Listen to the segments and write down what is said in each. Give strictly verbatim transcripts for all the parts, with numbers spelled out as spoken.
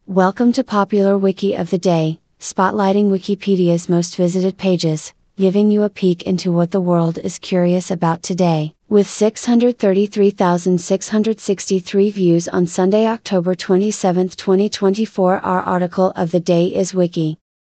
Welcome to Popular Wiki of the Day, spotlighting Wikipedia's most visited pages, giving you a peek into what the world is curious about today. With six hundred thirty-three thousand six hundred sixty-three views on Sunday, October twenty-seventh, twenty twenty-four, our article of the day is Wiki.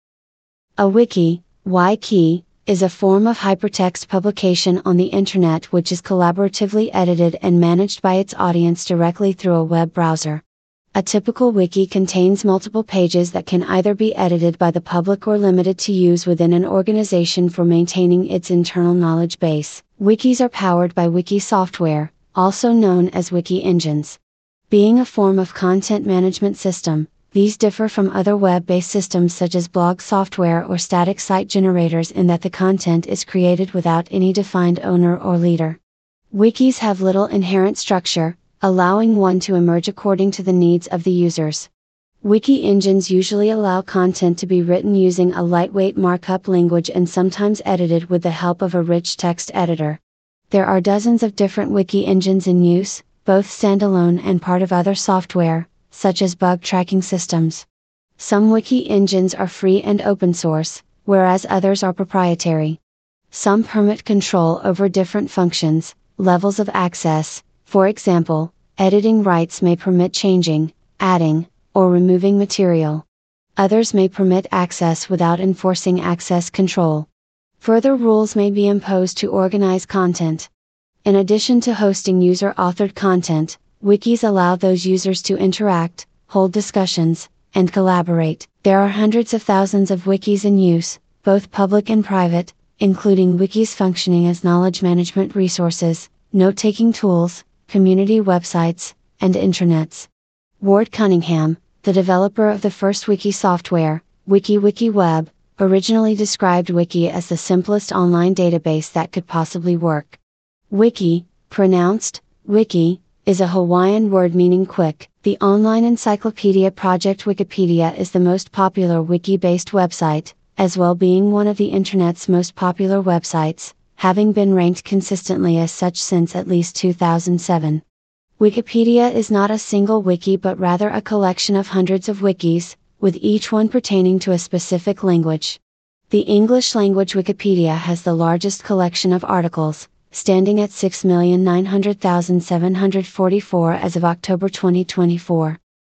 A wiki, wiki, is a form of hypertext publication on the internet which is collaboratively edited and managed by its audience directly through a web browser. A typical wiki contains multiple pages that can either be edited by the public or limited to use within an organization for maintaining its internal knowledge base. Wikis are powered by wiki software, also known as wiki engines. Being a form of content management system, these differ from other web-based systems such as blog software or static site generators in that the content is created without any defined owner or leader. Wikis have little inherent structure, allowing one to emerge according to the needs of the users. Wiki engines usually allow content to be written using a lightweight markup language and sometimes edited with the help of a rich text editor. There are dozens of different wiki engines in use, both standalone and part of other software, such as bug tracking systems. Some wiki engines are free and open source, whereas others are proprietary. Some permit control over different functions, levels of access. For example, editing rights may permit changing, adding, or removing material. Others may permit access without enforcing access control. Further rules may be imposed to organize content. In addition to hosting user-authored content, wikis allow those users to interact, hold discussions, and collaborate. There are hundreds of thousands of wikis in use, both public and private, including wikis functioning as knowledge management resources, note-taking tools, community websites, and intranets. Ward Cunningham, the developer of the first wiki software, WikiWikiWeb, originally described Wiki as the simplest online database that could possibly work. Wiki, pronounced wiki, is a Hawaiian word meaning quick. The online encyclopedia project Wikipedia is the most popular wiki-based website, as well being one of the internet's most popular websites, having been ranked consistently as such since at least two thousand seven. Wikipedia is not a single wiki but rather a collection of hundreds of wikis, with each one pertaining to a specific language. The English language Wikipedia has the largest collection of articles, standing at six million nine hundred thousand seven hundred forty-four as of October twenty twenty-four.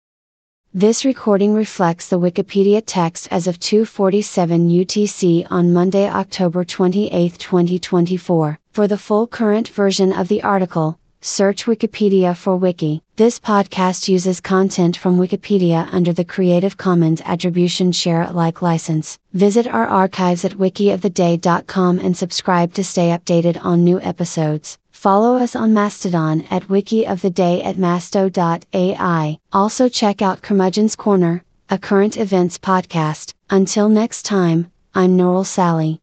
This recording reflects the Wikipedia text as of two forty-seven U T C on Monday, October twenty-eighth, twenty twenty-four. For the full current version of the article, search Wikipedia for Wiki. This podcast uses content from Wikipedia under the Creative Commons Attribution Share Alike license. Visit our archives at wiki of the day dot com and subscribe to stay updated on new episodes. Follow us on Mastodon at Wiki of the Day at masto dot A I. Also check out Curmudgeon's Corner, a current events podcast. Until next time, I'm Noral Sally.